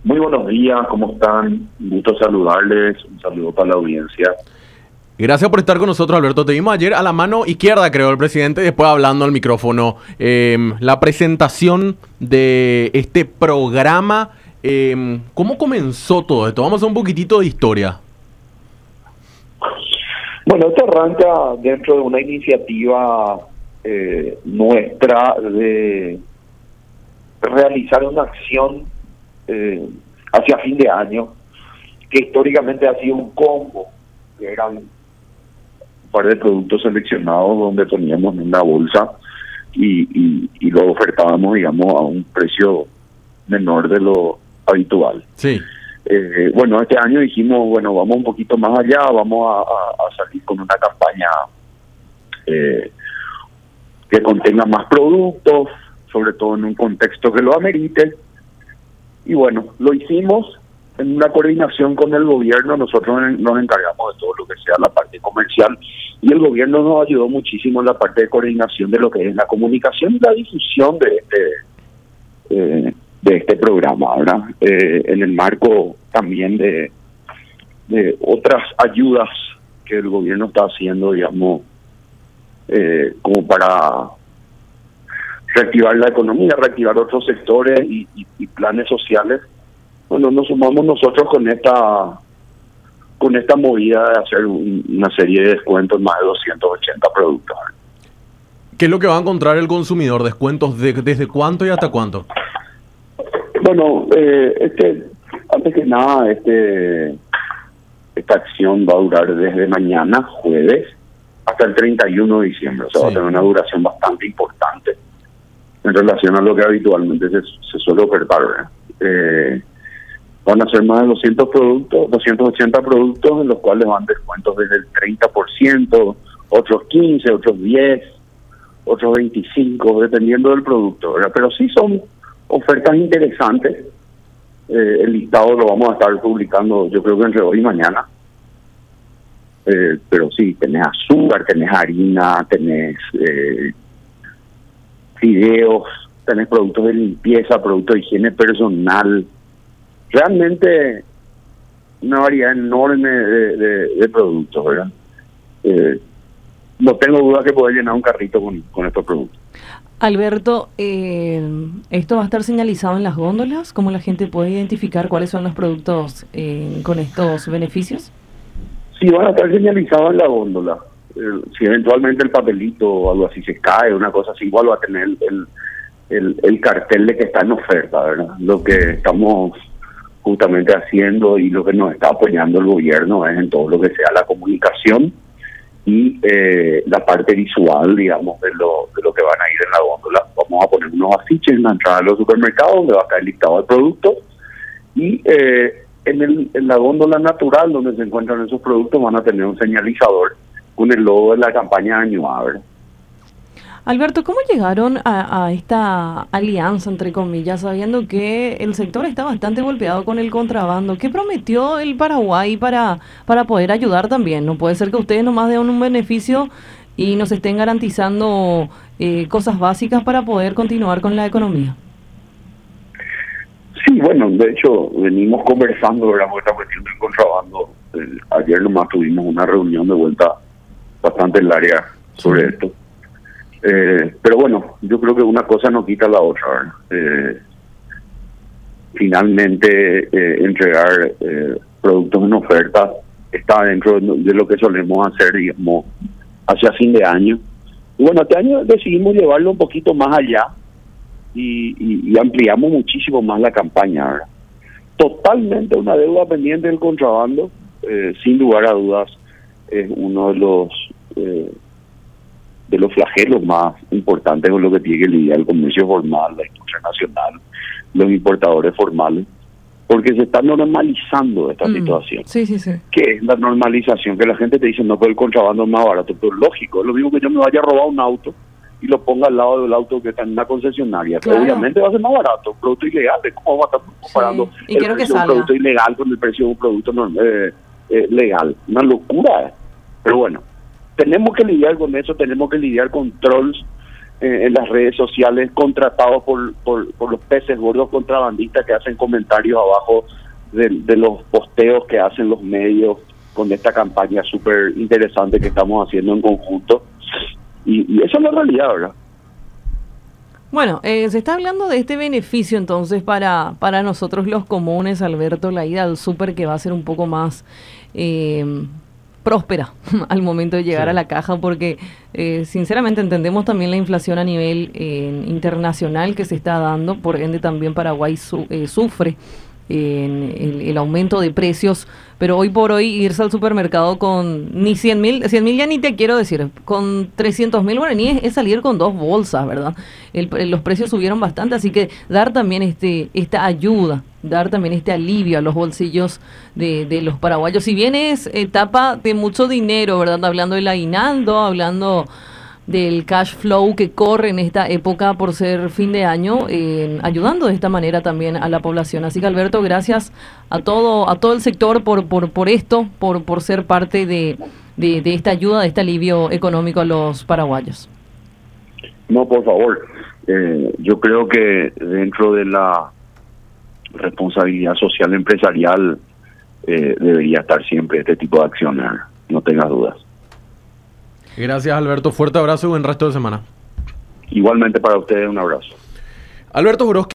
Muy buenos días, ¿cómo están? Un gusto saludarles, un saludo para la audiencia. Gracias por estar con nosotros, Alberto. Te vimos ayer a la mano izquierda, creo, el presidente, y después hablando al micrófono. La presentación de este programa, ¿cómo comenzó todo esto? Vamos a hacer un poquitito de historia. Bueno, esto arranca dentro de una iniciativa nuestra de realizar una acción hacia fin de año, que históricamente ha sido un combo, que eran un par de productos seleccionados donde poníamos en una bolsa y lo ofertábamos, digamos, a un precio menor de lo habitual. Sí. Bueno, este año dijimos, bueno, vamos un poquito más allá, vamos a salir con una campaña que contenga más productos, sobre todo en un contexto que lo amerite. Y bueno, lo hicimos en una coordinación con el gobierno. Nosotros nos encargamos de todo lo que sea la parte comercial y el gobierno nos ayudó muchísimo en la parte de coordinación de lo que es la comunicación y la difusión de este programa, ¿verdad? En el marco también de otras ayudas que el gobierno está haciendo, digamos, como para reactivar la economía, reactivar otros sectores y planes sociales. Bueno, nos sumamos nosotros con esta movida de hacer una serie de descuentos, más de 280 productos. ¿Qué es lo que va a encontrar el consumidor? ¿Descuentos desde cuánto y hasta cuánto? Bueno, antes que nada, esta acción va a durar desde mañana, jueves, hasta el 31 de diciembre. O sea, sí, va a tener una duración bastante importante en relación a lo que habitualmente se suele ofertar. Van a ser más de 280 productos, en los cuales van descuentos desde el 30%, otros 15%, otros 10%, otros 25%, dependiendo del producto, ¿verdad? Pero sí son ofertas interesantes. El listado lo vamos a estar publicando, yo creo que entre hoy y mañana. Pero sí, tenés azúcar, tenés harina, tenés fideos, tenés productos de limpieza, productos de higiene personal. Realmente una variedad enorme de productos, ¿verdad? No tengo duda que poder llenar un carrito con estos productos. Alberto, ¿esto va a estar señalizado en las góndolas? ¿Cómo la gente puede identificar cuáles son los productos con estos beneficios? Sí, van a estar señalizados en la góndola. Si eventualmente el papelito o algo así se cae, una cosa así, igual va a tener el cartel de que está en oferta, ¿verdad? Lo que estamos justamente haciendo y lo que nos está apoyando el gobierno es en todo lo que sea la comunicación y la parte visual, digamos, de lo que van a ir en la góndola. Vamos a poner unos afiches en la entrada de los supermercados donde va a estar el listado de productos y en la góndola natural donde se encuentran esos productos van a tener un señalizador con el logo de la campaña de Año A, ¿verdad? Alberto, ¿cómo llegaron a esta alianza, entre comillas, sabiendo que el sector está bastante golpeado con el contrabando? ¿Qué prometió el Paraguay para poder ayudar también? No puede ser que ustedes nomás den un beneficio y nos estén garantizando cosas básicas para poder continuar con la economía. Sí, bueno, de hecho, venimos conversando, ¿verdad?, por esta cuestión del contrabando. Ayer nomás tuvimos una reunión de vuelta bastante larga sobre esto. Pero bueno, yo creo que una cosa no quita la otra, ¿verdad? Finalmente, entregar productos en oferta está dentro de lo que solemos hacer, digamos, hacia fin de año. Y bueno, este año decidimos llevarlo un poquito más allá y ampliamos muchísimo más la campaña, ¿verdad? Totalmente una deuda pendiente del contrabando, sin lugar a dudas, es uno de los flagelos más importantes con lo que tiene que lidiar el comercio formal, la industria nacional, los importadores formales, porque se está normalizando esta situación. Sí. ¿Qué es la normalización? Que la gente te dice, no, que el contrabando es más barato, pero lógico, es lo mismo que yo me vaya a robar un auto y lo ponga al lado del auto que está en una concesionaria. Claro. Obviamente va a ser más barato, producto ilegal. ¿Cómo va a estar comparando el precio de un producto ilegal con el precio de un producto legal? Una locura. Pero bueno, tenemos que lidiar con eso, tenemos que lidiar con trolls en las redes sociales contratados por los peces gordos contrabandistas que hacen comentarios abajo de los posteos que hacen los medios con esta campaña súper interesante que estamos haciendo en conjunto. Y esa es la realidad, ¿verdad? Bueno, se está hablando de este beneficio entonces para nosotros los comunes, Alberto, la ida al súper que va a ser un poco más próspera al momento de llegar a la caja, porque sinceramente entendemos también la inflación a nivel internacional que se está dando, por ende también Paraguay sufre el aumento de precios, pero hoy por hoy irse al supermercado con ni 100.000 ya ni te quiero decir, con 300.000 guaraníes es salir con 2 bolsas, ¿verdad? Los precios subieron bastante, así que dar también esta ayuda, dar también este alivio a los bolsillos de los paraguayos, si bien es etapa de mucho dinero, ¿verdad? Hablando del aguinaldo, hablando del cash flow que corre en esta época por ser fin de año, ayudando de esta manera también a la población. Así que Alberto, gracias a todo el sector por esto, por ser parte de esta ayuda, de este alivio económico a los paraguayos. No, por favor. Yo creo que dentro de la responsabilidad social empresarial debería estar siempre este tipo de acciones, no tengas dudas. Gracias, Alberto. Fuerte abrazo y buen resto de semana. Igualmente para ustedes, un abrazo. Alberto Jurowski.